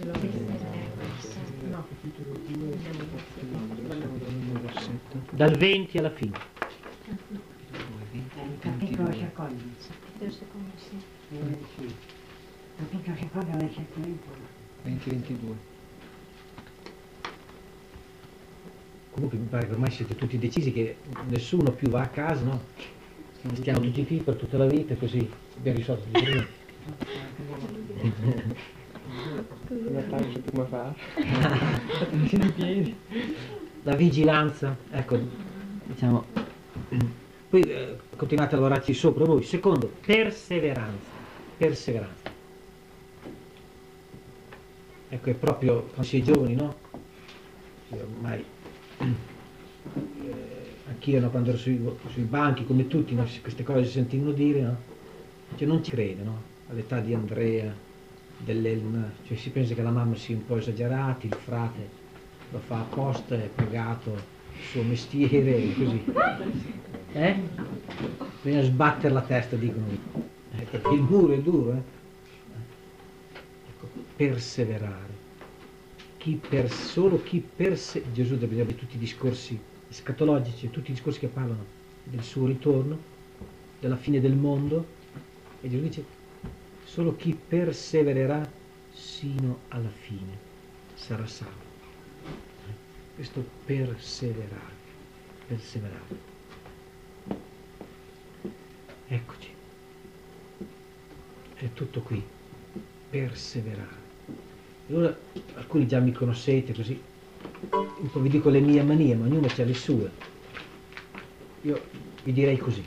[SPEAKER 2] Dal venti alla fine.
[SPEAKER 6] Capitolo secondo. Capitolo secondo, versetto
[SPEAKER 2] venti ventidue. Comunque mi pare che ormai siete tutti decisi che nessuno più va a casa, no? Stiamo tutti qui per tutta la vita, così abbiamo risolto il problema.
[SPEAKER 5] come fa?
[SPEAKER 2] La vigilanza, ecco, diciamo, poi eh, continuate a lavorarci sopra voi. Secondo, perseveranza, perseveranza. Ecco, è proprio quando si è giovani, no? Sì, ormai, eh, anch'io, no, quando ero sui, sui banchi, come tutti, no, queste cose si sentivano dire, no? Cioè non ci crede, no? All'età di Andrea, dell'Elma, cioè si pensa che la mamma sia un po' esagerata, il frate lo fa apposta, è pagato il suo mestiere, e così. Eh? Bisogna sbattere la testa, dicono. eh, perché il muro è duro, eh? Ecco, perseverare. Chi per, solo chi perse Gesù deve avere tutti i discorsi escatologici, tutti i discorsi che parlano del suo ritorno, della fine del mondo, e Gesù dice solo chi persevererà sino alla fine sarà salvo. Questo perseverare, perseverare. Eccoci, è tutto qui, perseverare. E ora alcuni già mi conoscete così, un po' vi dico le mie manie, ma ognuno ha le sue. Io vi direi così.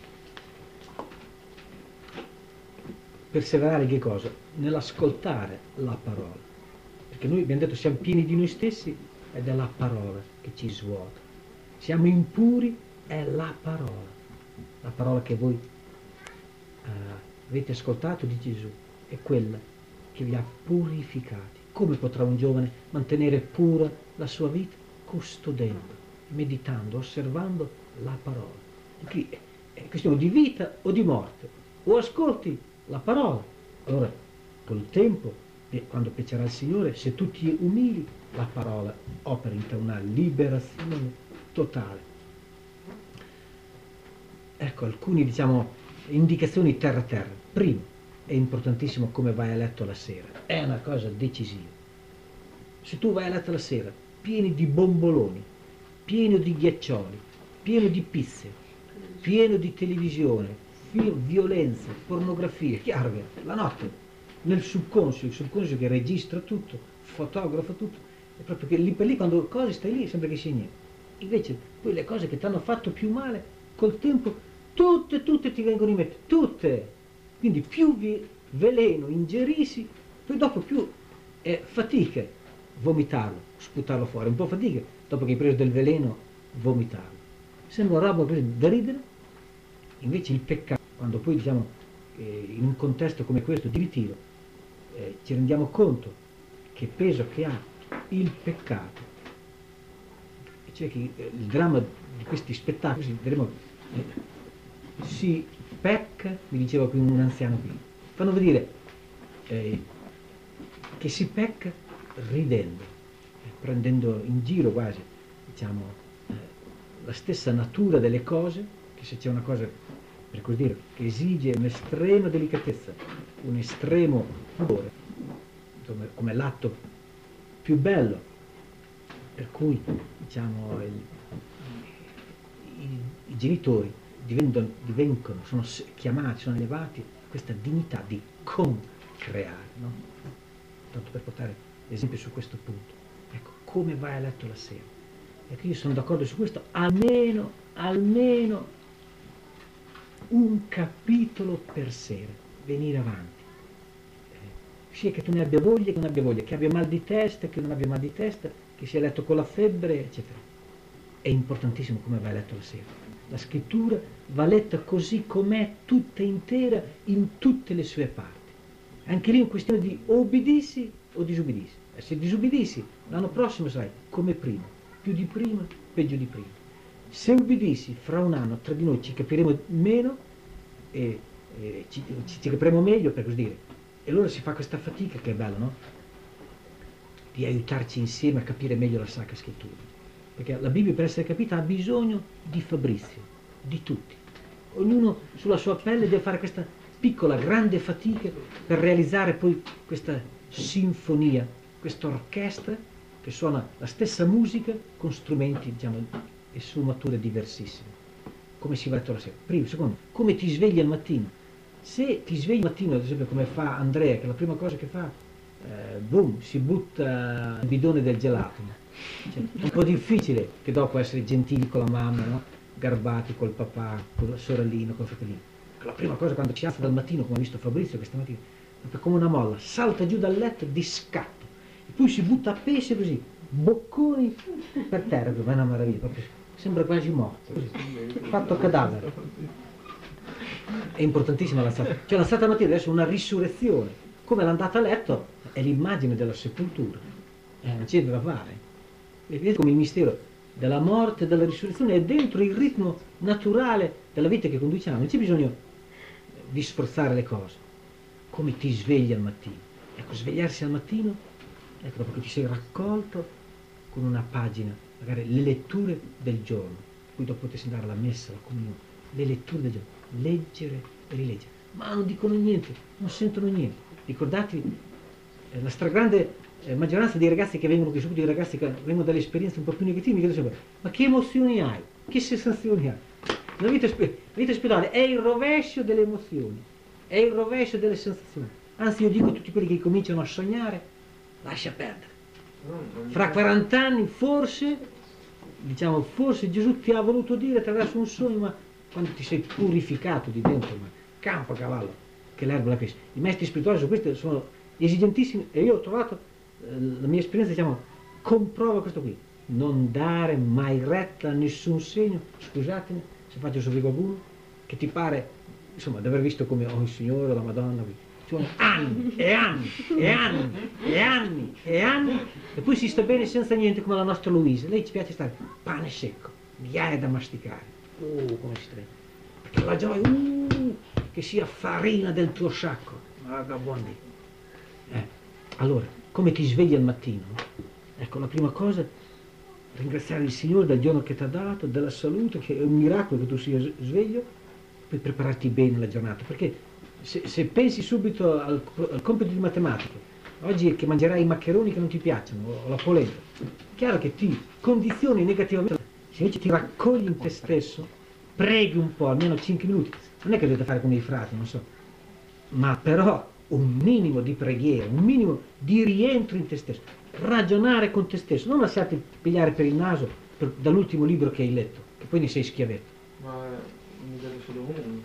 [SPEAKER 2] Perseverare che cosa? Nell'ascoltare la parola. Perché noi abbiamo detto siamo pieni di noi stessi ed è la parola che ci svuota. Siamo impuri, è la parola. La parola che voi uh, avete ascoltato di Gesù è quella che vi ha purificati. Come potrà un giovane mantenere pura la sua vita? Custodendo, meditando, osservando la parola. Qui è questione di vita o di morte. O ascolti la parola, allora col tempo, quando piacerà il Signore, se tu ti umili, la parola opera in te una liberazione totale. Ecco alcune, diciamo, indicazioni terra-terra. Primo, è importantissimo come vai a letto la sera, è una cosa decisiva. Se tu vai a letto la sera pieni di bomboloni, pieno di ghiaccioli, pieno di pizze, pieno di televisione, film, violenza, pornografia, chiaro che la notte nel subconscio, il subconscio che registra tutto, fotografa tutto, è proprio che lì per lì quando cose stai lì sembra che sia niente. Invece quelle cose che ti hanno fatto più male, col tempo tutte, tutte ti vengono in mente, tutte. Quindi più vi veleno ingerisci, poi dopo più è fatica vomitarlo, sputarlo fuori, un po' fatica dopo che hai preso del veleno vomitarlo. Sembra una roba da ridere, invece il peccato, quando poi diciamo eh, in un contesto come questo di ritiro eh, ci rendiamo conto che peso che ha il peccato, e cioè che eh, il dramma di questi spettacoli, vedremo, eh, si pecca, mi diceva qui un anziano qui, fanno vedere eh, che si pecca ridendo, eh, prendendo in giro quasi, diciamo, eh, la stessa natura delle cose, che se c'è una cosa, per così dire, che esige un'estrema delicatezza, un estremo pudore, insomma, come l'atto più bello, per cui, diciamo, il, i, i genitori diventano, diventano, sono chiamati, sono elevati a questa dignità di concreare, no? Tanto per portare l'esempio su questo punto. Ecco, come vai a letto la sera? Ecco, io sono d'accordo su questo, almeno, almeno un capitolo per sera, venire avanti. Eh, sia che tu ne abbia voglia, che non abbia voglia, che abbia mal di testa, che non abbia mal di testa, che sia a letto con la febbre, eccetera. È importantissimo come vai a letto la sera. La scrittura va letta così com'è, tutta intera, in tutte le sue parti. Anche lì è una questione di obbedissi o disubbidissi. E se disubbidissi, l'anno prossimo sarai come prima, più di prima, peggio di prima. Se obbedissi, fra un anno tra di noi ci capiremo meno e, e ci, ci, ci capiremo meglio, per così dire. E allora si fa questa fatica che è bella, no? Di aiutarci insieme a capire meglio la Sacra Scrittura. Perché la Bibbia per essere capita ha bisogno di Fabrizio, di tutti. Ognuno sulla sua pelle deve fare questa piccola, grande fatica per realizzare poi questa sinfonia, questa orchestra che suona la stessa musica con strumenti, diciamo, e sfumature diversissime. Come si va a letto la sera? Primo, secondo, come ti svegli al mattino? Se ti svegli al mattino, ad esempio come fa Andrea, che la prima cosa che fa, eh, boom, si butta nel bidone del gelato. Cioè, è un po' difficile che dopo essere gentili con la mamma, no? Garbati col papà, con la sorellina, col fratellino. La prima cosa quando si alza dal mattino, come ha visto Fabrizio questa mattina, è come una molla, salta giù dal letto di scatto e poi si butta a pesce così, bocconi per terra, è una meraviglia, proprio, sembra quasi morto, così, fatto cadavere. È importantissima l'alzata, cioè l'alzata mattina adesso è una risurrezione, come l'andata a letto è l'immagine della sepoltura, eh, non c'è da fare. Vedete come il mistero della morte e della risurrezione è dentro il ritmo naturale della vita che conduciamo, non c'è bisogno, di sforzare le cose, come ti svegli al mattino. Ecco, svegliarsi al mattino, ecco, dopo che ti sei raccolto con una pagina, magari le letture del giorno, poi dopo potresti andare alla messa, alla comunione, le letture del giorno, leggere e rileggere, ma non dicono niente, non sentono niente. Ricordatevi, eh, la stragrande eh, maggioranza dei ragazzi che vengono qui, soprattutto i ragazzi che vengono dalle esperienze un po' più negative, mi chiedono sempre, ma che emozioni hai? Che sensazioni hai? La vita, la vita spirituale è il rovescio delle emozioni, è il rovescio delle sensazioni. Anzi, io dico a tutti quelli che cominciano a sognare, lascia perdere. Fra quaranta anni forse, diciamo, forse Gesù ti ha voluto dire attraverso un sogno, ma quando ti sei purificato di dentro, ma campo a cavallo, che l'erba la cresce. I maestri spirituali su questo sono esigentissimi e io ho trovato, eh, la mia esperienza, diciamo, comprova questo qui. Non dare mai retta a nessun segno, scusatemi se faccio soffrire qualcuno, che ti pare, insomma, di aver visto come oh il Signore, la Madonna, ci sono anni e anni e anni e anni e anni e poi si sta bene senza niente, come la nostra Luisa. Lei ci piace stare pane secco, migliaia da masticare, oh come si sta bene, perché la gioia, uh, che sia farina del tuo sacco, vagabondi. Eh, allora, come ti svegli al mattino? Ecco, la prima cosa, ringraziare il Signore del giorno che ti ha dato, della salute, che è un miracolo che tu sia sveglio, poi prepararti bene la giornata, perché se, se pensi subito al, al compito di matematica, oggi è che mangerai i maccheroni che non ti piacciono, o la polenta, è chiaro che ti condizioni negativamente. Se invece ti raccogli in te stesso, preghi un po', almeno cinque minuti, non è che dovete fare come i frati, non so, ma però un minimo di preghiera, un minimo di rientro in te stesso, ragionare con te stesso, non lasciarti pigliare per il naso per, dall'ultimo libro che hai letto, che poi ne sei schiavetto.
[SPEAKER 5] Ma mi date solo uno.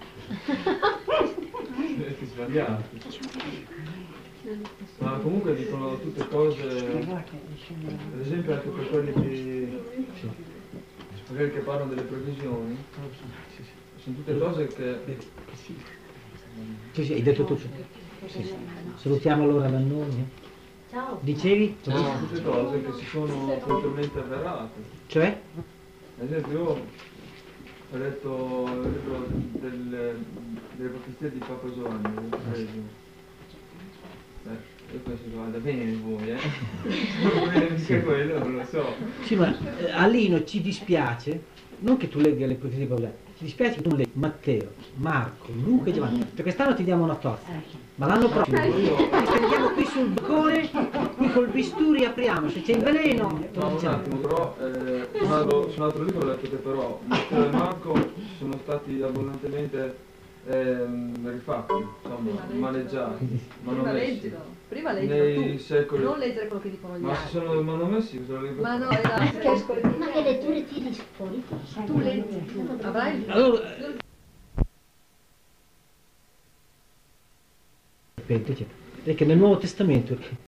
[SPEAKER 5] Siete sbagliati. Ma comunque dicono tutte cose, ad esempio anche per quelli che, magari che parlano delle previsioni, sono tutte cose che...
[SPEAKER 2] Sì, sì, hai detto tutto. Sì. Salutiamo allora Lannoni.
[SPEAKER 7] Ciao.
[SPEAKER 2] Dicevi?
[SPEAKER 5] Sono tutte cose che si sono puntualmente avverate.
[SPEAKER 2] Cioè?
[SPEAKER 5] Ad esempio io ho letto il libro del, delle profezie di Papa Giovanni, l'ho preso. Beh, io penso che vada bene voi, eh? Anche quello, non lo so.
[SPEAKER 2] Sì, ma eh, a Lino ci dispiace, non che tu legga le profezie di Papa Giovanni, ci dispiace che tu non leggi Matteo, Marco, Luca e Giovanni, perché quest'anno ti diamo una torta, ma l'anno prossimo ti stendiamo qui sul balcone, qui col bisturi apriamo, se c'è il veleno...
[SPEAKER 5] No, un attimo, però, eh, su, un altro, su un altro libro ho letto che però Matteo e Marco sono stati abbondantemente ehm, rifatti, insomma, maneggiati,
[SPEAKER 4] Prima
[SPEAKER 5] manomessi.
[SPEAKER 4] leggilo, prima leggilo
[SPEAKER 5] Nei
[SPEAKER 4] tu,
[SPEAKER 5] secoli...
[SPEAKER 4] non leggere quello che dicono gli
[SPEAKER 5] Ma si
[SPEAKER 4] altri.
[SPEAKER 5] sono manomessi, cosa leggo?
[SPEAKER 4] Ma no, esatto.
[SPEAKER 6] Ma che letture tiri fuori?
[SPEAKER 4] Tu leggi, avrai...
[SPEAKER 2] Allora, eccetera. Perché nel Nuovo Testamento